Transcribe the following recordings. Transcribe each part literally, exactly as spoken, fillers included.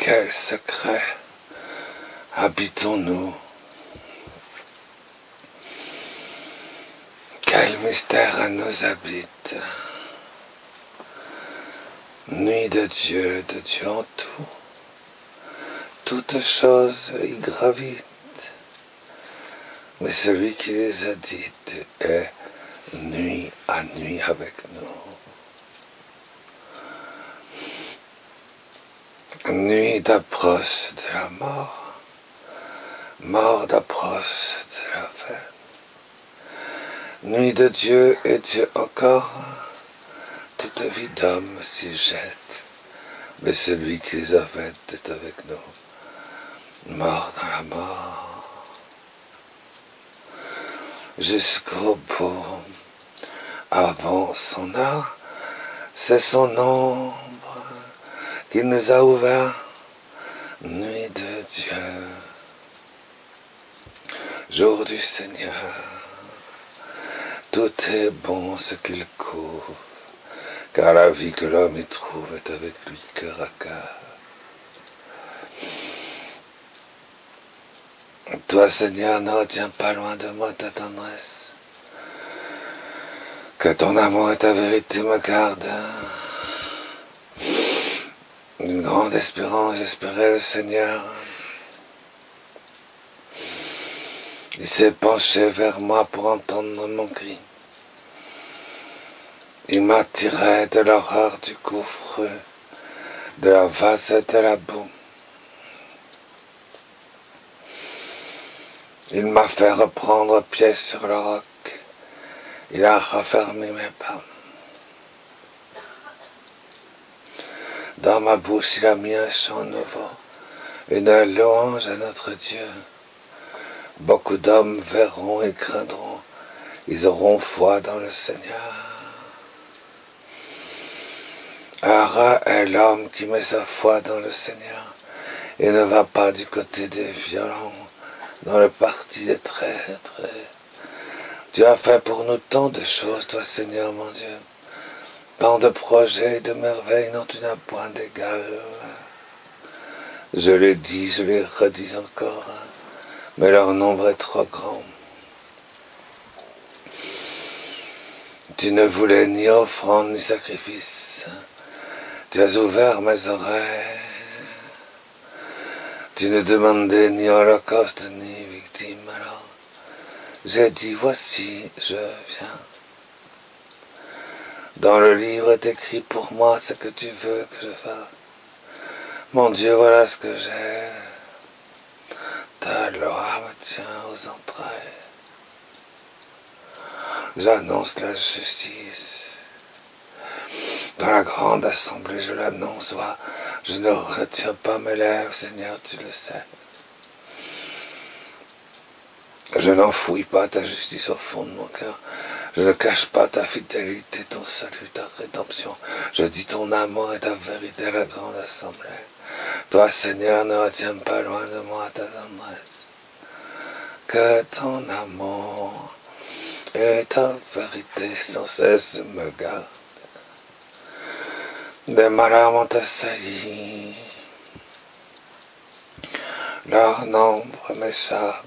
quel secret habitons-nous? Quel mystère nous habite? Nuit de Dieu, de Dieu en tout, toutes choses y gravitent, mais celui qui les a dites est nuit à nuit avec nous. Nuit d'approche de la mort, mort d'approche de la fin. Nuit de Dieu et Dieu encore, toute vie d'homme s'y jette, mais celui qui les a faites est avec nous, mort dans la mort. Jusqu'au bout, avant son art, c'est son ombre qui nous a ouvert, nuit de Dieu, jour du Seigneur. Tout est bon ce qu'il couvre, car la vie que l'homme y trouve est avec lui cœur à cœur. Toi, Seigneur, ne retiens pas loin de moi ta tendresse, que ton amour et ta vérité me gardent. Une grande espérance, j'espérais le Seigneur. Il s'est penché vers moi pour entendre mon cri. Il m'a tiré de l'horreur du gouffre, de la vase et de la boue. Il m'a fait reprendre pied sur le roc. Il a raffermi mes pas. Dans ma bouche, il a mis un chant nouveau, une louange à notre Dieu. Beaucoup d'hommes verront et craindront. Ils auront foi dans le Seigneur. Heureux est l'homme qui met sa foi dans le Seigneur et ne va pas du côté des violents, dans le parti des traîtres. Tu as fait pour nous tant de choses, toi Seigneur mon Dieu. Tant de projets et de merveilles dont tu n'as point d'égal. Je le dis, je les redis encore, mais leur nombre est trop grand. Tu ne voulais ni offrande ni sacrifice. Tu as ouvert mes oreilles. Tu ne demandais ni holocauste ni victime. Alors j'ai dit, voici, je viens. Dans le livre est écrit pour moi ce que tu veux que je fasse. Mon Dieu, voilà ce que j'ai. Ta loi me tient aux entrailles. J'annonce la justice. Dans la grande assemblée, je l'annonce. Vois, je ne retiens pas mes lèvres, Seigneur, tu le sais. Je n'enfouis pas ta justice au fond de mon cœur. Je ne cache pas ta fidélité, ton salut, ta rédemption. Je dis ton amour et ta vérité à la grande assemblée. Toi, Seigneur, ne retiens pas loin de moi ta tendresse. Que ton amour et ta vérité sans cesse me gardent. Des malheurs m'ont assailli. Leur nombre m'échappe.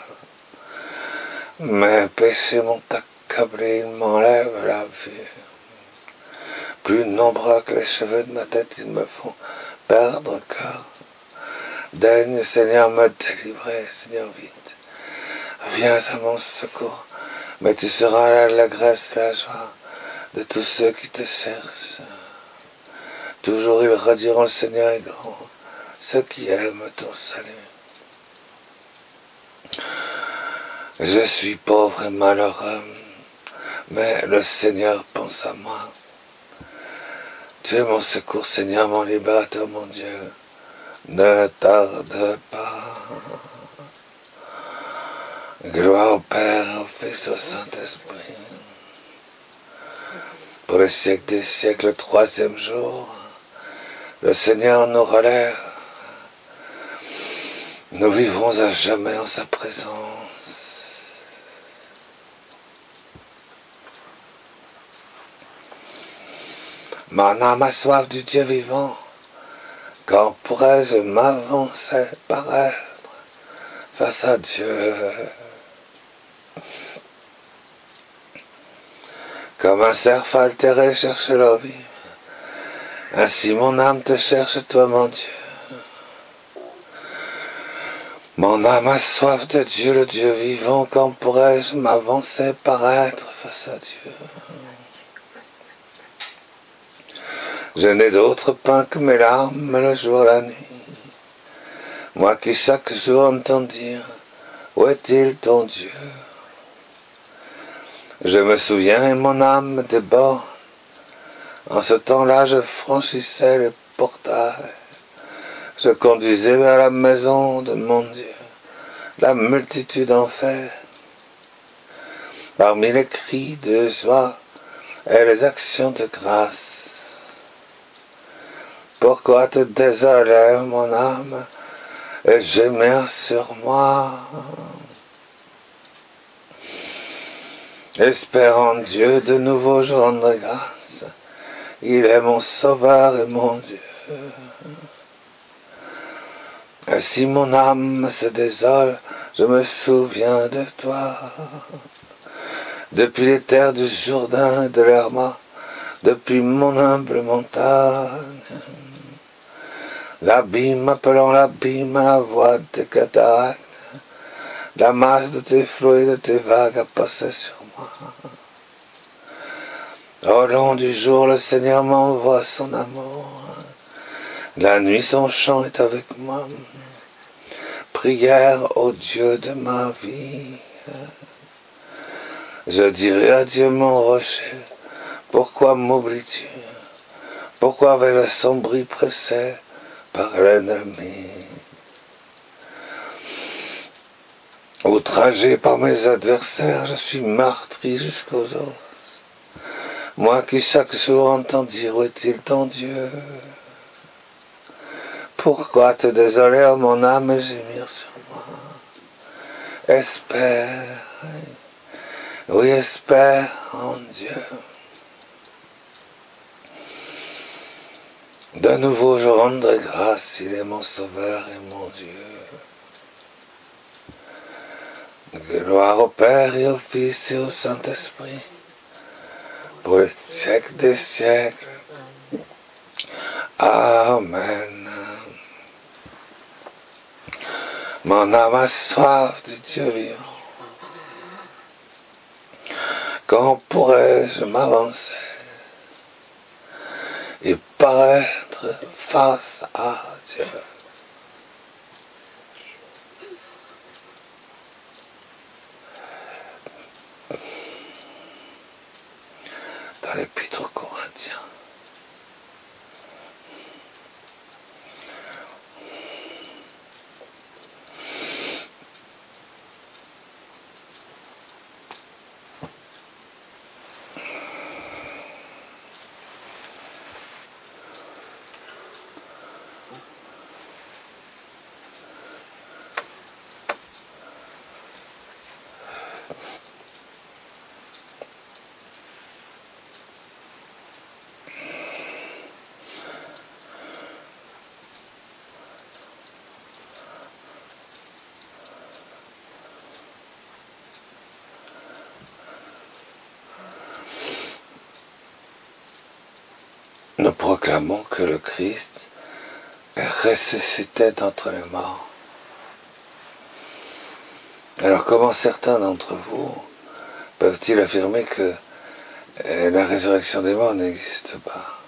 Mes péchés m'ont accablé, ils m'enlèvent la vue. Plus nombreux que les cheveux de ma tête, ils me font perdre cœur. Daigne, Seigneur, me délivrer, Seigneur, vite. Viens à mon secours, mais tu seras l'allégresse, la joie de tous ceux qui te cherchent. Toujours ils rediront le Seigneur est grand, ceux qui aiment ton salut. Je suis pauvre et malheureux, mais le Seigneur pense à moi. Tu es mon secours, Seigneur, mon libérateur, mon Dieu. Ne tarde pas. Gloire au Père, au Fils, au Saint-Esprit. Pour les siècles des siècles, le troisième jour, le Seigneur nous relève. Nous vivrons à jamais en sa présence. Mon âme a soif du Dieu vivant. Quand pourrais-je m'avancer, paraître face à Dieu? Comme un cerf altéré cherche l'eau vive, ainsi mon âme te cherche, toi mon Dieu. Mon âme a soif de Dieu, le Dieu vivant. Quand pourrais-je m'avancer, paraître face à Dieu? Je n'ai d'autre pain que mes larmes, le jour et la nuit. Moi qui chaque jour entends dire, où est-il ton Dieu? Je me souviens et mon âme me déborde. En ce temps-là, je franchissais les portails. Je conduisais vers la maison de mon Dieu la multitude en fait. Parmi les cris de joie et les actions de grâce. Pourquoi te désoler, mon âme, et gémir sur moi? Espère en Dieu, de nouveau je rendrai grâce. Il est mon sauveur et mon Dieu. Et si mon âme se désole, je me souviens de toi. Depuis les terres du Jourdain et de l'Herma, depuis mon humble montagne, l'abîme appelant l'abîme à la voix de tes cataractes, la masse de tes flots et de tes vagues a passé sur moi. Au long du jour, le Seigneur m'envoie son amour. La nuit, son chant est avec moi. Prière au Dieu de ma vie. Je dirai à Dieu mon rocher, pourquoi m'oublies-tu? Pourquoi vais-je assombri, pressé par l'ennemi? Outragé par mes adversaires, je suis meurtri jusqu'aux os. Moi qui chaque jour entends dire, où est-il ton Dieu? Pourquoi te désoler, oh mon âme, et gémir sur moi? Espère, oui, espère en Dieu. De nouveau je rendrai grâce, il est mon sauveur et mon Dieu. Gloire au Père et au Fils et au Saint-Esprit, pour les siècles des siècles. Amen. Mon âme a soif du Dieu vivant. Quand pourrais-je m'avancer et paraître face à Dieu? Dans l'Épître aux Corinthiens. Nous proclamons que le Christ est ressuscité d'entre les morts. Alors comment certains d'entre vous peuvent-ils affirmer que la résurrection des morts n'existe pas?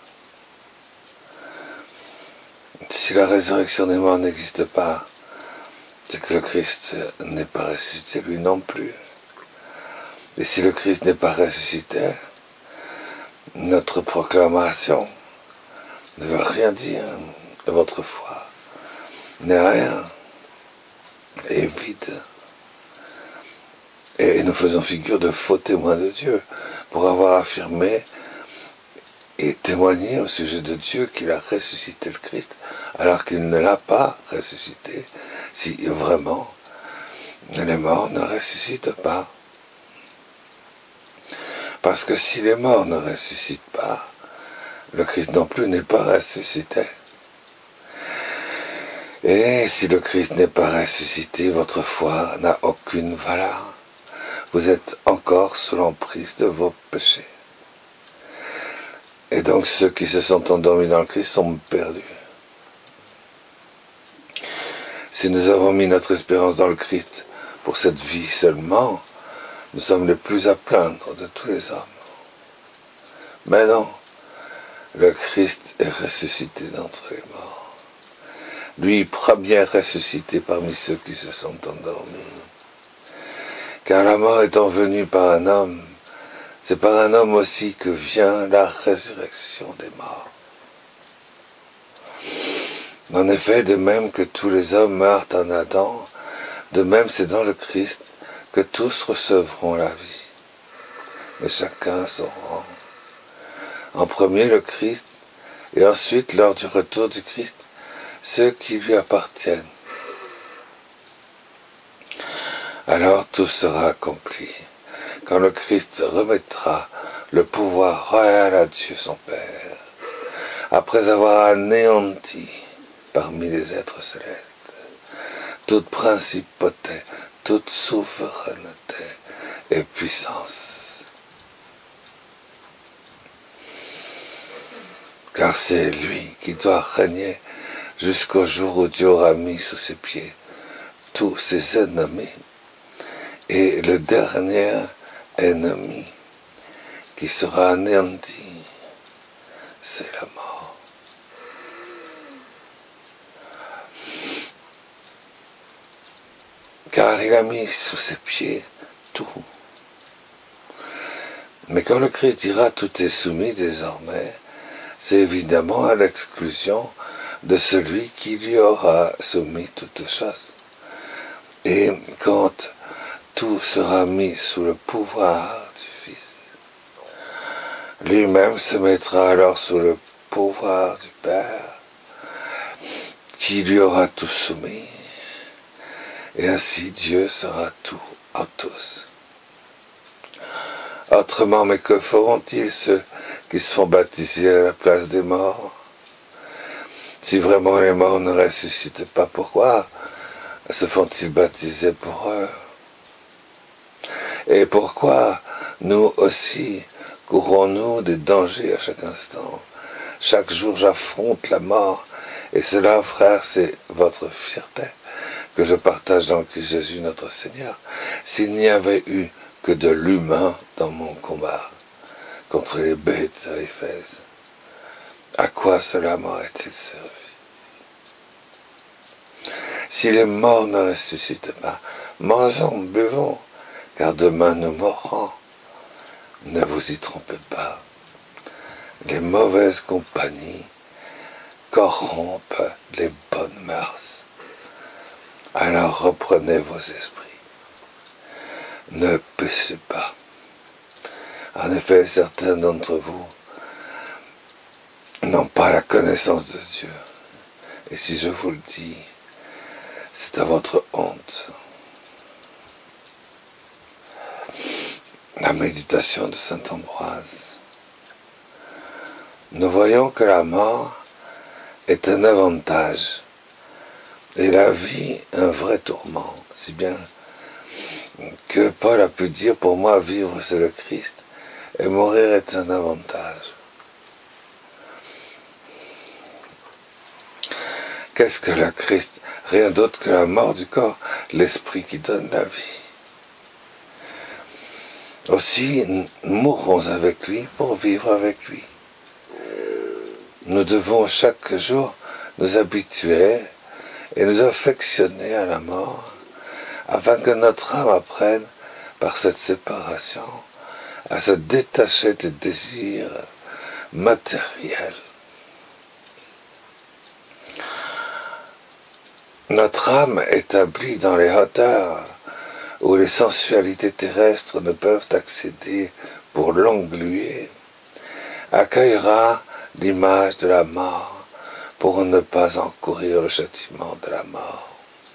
Si la résurrection des morts n'existe pas, c'est que le Christ n'est pas ressuscité, lui non plus. Et si le Christ n'est pas ressuscité, notre proclamation ne veut rien dire. Votre foi n'est rien, est vide. Et nous faisons figure de faux témoins de Dieu pour avoir affirmé et témoigné au sujet de Dieu qu'il a ressuscité le Christ alors qu'il ne l'a pas ressuscité, si vraiment les morts ne ressuscitent pas. Parce que si les morts ne ressuscitent pas, le Christ non plus n'est pas ressuscité. Et si le Christ n'est pas ressuscité, votre foi n'a aucune valeur. Vous êtes encore sous l'emprise de vos péchés. Et donc ceux qui se sont endormis dans le Christ sont perdus. Si nous avons mis notre espérance dans le Christ pour cette vie seulement, nous sommes les plus à plaindre de tous les hommes. Mais non, le Christ est ressuscité d'entre les morts. Lui, premier ressuscité parmi ceux qui se sont endormis. Car la mort étant venue par un homme, c'est par un homme aussi que vient la résurrection des morts. En effet, de même que tous les hommes meurent en Adam, de même c'est dans le Christ que tous recevront la vie. Mais chacun son rang. En premier le Christ, et ensuite, lors du retour du Christ, ceux qui lui appartiennent. Alors tout sera accompli, quand le Christ remettra le pouvoir royal à Dieu son Père, après avoir anéanti parmi les êtres célestes toute principauté, toute souveraineté et puissance. Car c'est lui qui doit régner jusqu'au jour où Dieu aura mis sous ses pieds tous ses ennemis. Et le dernier ennemi qui sera anéanti, c'est la mort. Car il a mis sous ses pieds tout. Mais quand le Christ dira tout est soumis désormais, c'est évidemment à l'exclusion de celui qui lui aura soumis toutes choses. Et quand tout sera mis sous le pouvoir du Fils, lui-même se mettra alors sous le pouvoir du Père, qui lui aura tout soumis, et ainsi Dieu sera tout en tous. Autrement, mais que feront-ils ceux qui se font baptiser à la place des morts? Si vraiment les morts ne ressuscitent pas, pourquoi se font-ils baptiser pour eux? Et pourquoi nous aussi courons-nous des dangers à chaque instant? Chaque jour j'affronte la mort, et cela, frère, c'est votre fierté que je partage dans le Christ Jésus notre Seigneur. S'il n'y avait eu que de l'humain dans mon combat contre les bêtes à Éphèse, à quoi cela m'aurait-il servi? Si les morts ne ressuscitent pas, mangeons, buvons, car demain nous mourrons. Ne vous y trompez pas. Les mauvaises compagnies corrompent les bonnes mœurs. Alors reprenez vos esprits. Ne péchez pas. En effet, certains d'entre vous n'ont pas la connaissance de Dieu. Et si je vous le dis, c'est à votre honte. La méditation de saint Ambroise. Nous voyons que la mort est un avantage et la vie un vrai tourment, si bien que Paul a pu dire, pour moi vivre c'est le Christ et mourir est un avantage. Qu'est-ce que le Christ? Rien d'autre que la mort du corps, l'esprit qui donne la vie. Aussi, nous mourrons avec lui pour vivre avec lui. Nous devons chaque jour nous habituer et nous affectionner à la mort, afin que notre âme apprenne, par cette séparation, à se détacher des désirs matériels. Notre âme, établie dans les hauteurs, où les sensualités terrestres ne peuvent accéder pour l'engluer, accueillera l'image de la mort pour ne pas encourir le châtiment de la mort.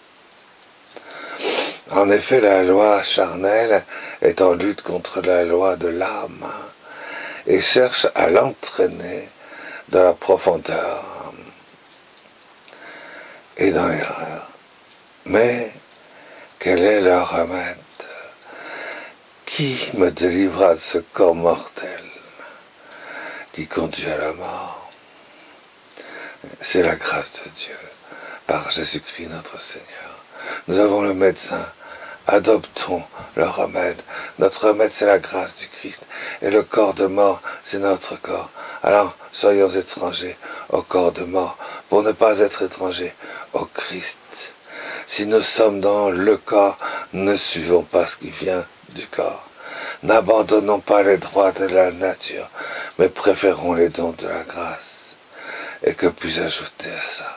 En effet, la loi charnelle est en lutte contre la loi de l'âme et cherche à l'entraîner dans la profondeur. et dans l'erreur. Mais quel est leur remède? Qui me délivrera de ce corps mortel qui conduit à la mort? C'est la grâce de Dieu, par Jésus-Christ notre Seigneur. Nous avons le médecin. Adoptons le remède. Notre remède, c'est la grâce du Christ. Et le corps de mort, c'est notre corps. Alors, soyons étrangers au corps de mort, pour ne pas être étrangers au Christ. Si nous sommes dans le corps, ne suivons pas ce qui vient du corps. N'abandonnons pas les droits de la nature, mais préférons les dons de la grâce. Et que puis-je ajouter à ça?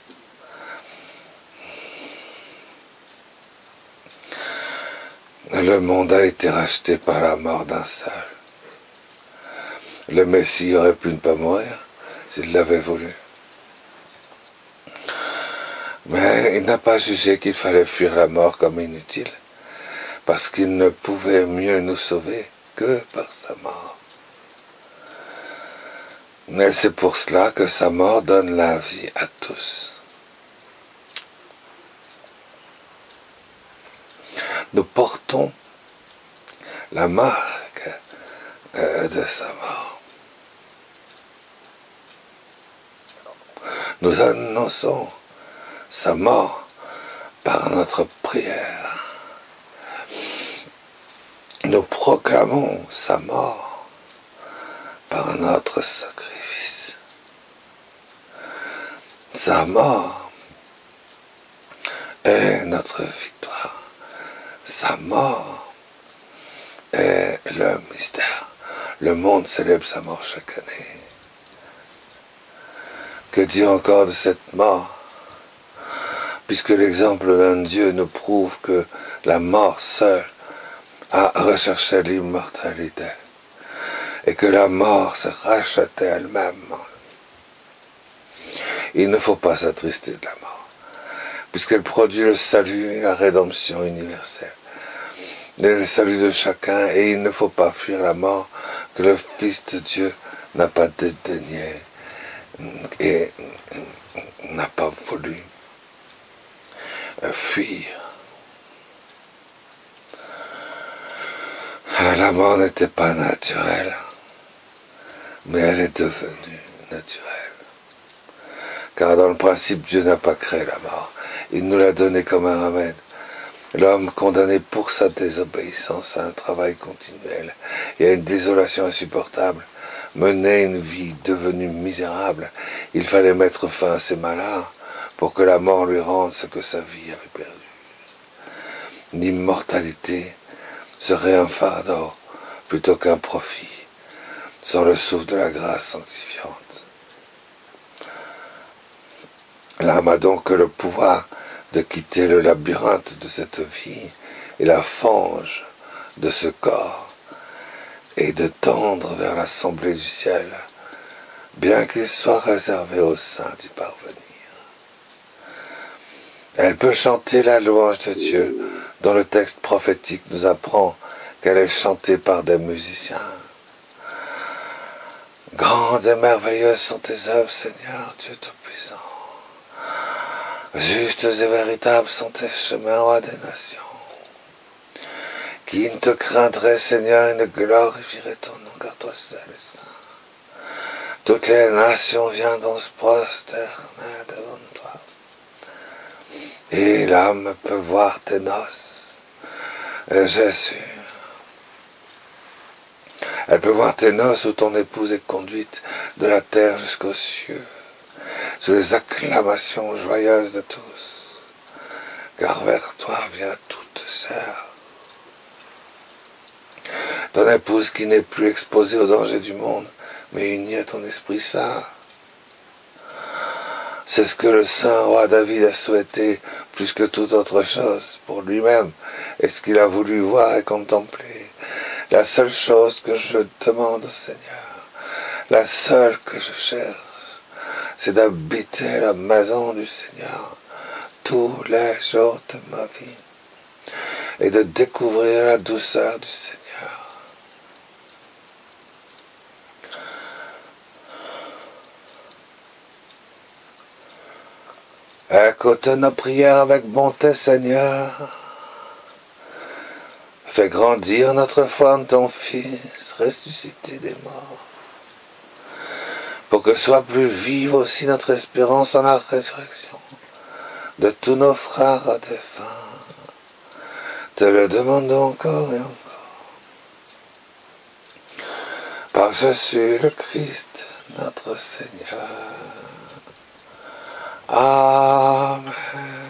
Le monde a été racheté par la mort d'un seul. Le Messie aurait pu ne pas mourir s'il l'avait voulu. Mais il n'a pas jugé qu'il fallait fuir la mort comme inutile, parce qu'il ne pouvait mieux nous sauver que par sa mort. Mais c'est pour cela que sa mort donne la vie à tous. Nous portons la marque euh, de sa mort. Nous annonçons sa mort par notre prière. Nous proclamons sa mort par notre sacrifice. Sa mort est notre victoire. Sa mort est le mystère. Le monde célèbre sa mort chaque année. Que dire encore de cette mort? Puisque l'exemple d'un Dieu nous prouve que la mort seule a recherché l'immortalité et que la mort se rachetait elle-même. Il ne faut pas s'attrister de la mort, puisqu'elle produit le salut et la rédemption universelle. Le salut de chacun, et il ne faut pas fuir la mort que le Fils de Dieu n'a pas dédaigné et n'a pas voulu fuir. La mort n'était pas naturelle, mais elle est devenue naturelle. Car dans le principe, Dieu n'a pas créé la mort. Il nous l'a donné comme un remède. L'homme condamné pour sa désobéissance à un travail continuel et à une désolation insupportable menait une vie devenue misérable. Il fallait mettre fin à ses malheurs pour que la mort lui rende ce que sa vie avait perdu. L'immortalité serait un fardeau plutôt qu'un profit, sans le souffle de la grâce sanctifiante. L'âme a donc le pouvoir de quitter le labyrinthe de cette vie et la fange de ce corps et de tendre vers l'assemblée du ciel, bien qu'il soit réservé aux saints d'y parvenir. Elle peut chanter la louange de Dieu, dont le texte prophétique nous apprend qu'elle est chantée par des musiciens. Grandes et merveilleuses sont tes œuvres, Seigneur, Dieu Tout-Puissant. Justes et véritables sont tes chemins, roi des nations. Qui ne te craindrait, Seigneur, et ne glorifierait ton nom, car toi seul est saint. Toutes les nations viendront se prosterner devant toi. Et l'âme peut voir tes noces, Jésus. Elle peut voir tes noces où ton épouse est conduite de la terre jusqu'aux cieux, sous les acclamations joyeuses de tous, car vers toi vient toute sœur. Ton épouse qui n'est plus exposée aux dangers du monde, mais unie à ton Esprit Saint. C'est ce que le saint roi David a souhaité plus que toute autre chose pour lui-même, et ce qu'il a voulu voir et contempler. La seule chose que je demande au Seigneur, la seule que je cherche, c'est d'habiter la maison du Seigneur tous les jours de ma vie et de découvrir la douceur du Seigneur. Écoute nos prières avec bonté, Seigneur. Fais grandir notre foi en ton Fils, ressuscité des morts, pour que soit plus vive aussi notre espérance en la résurrection de tous nos frères défunts. Te le demandons encore et encore. Par Jésus le Christ, notre Seigneur. Amen.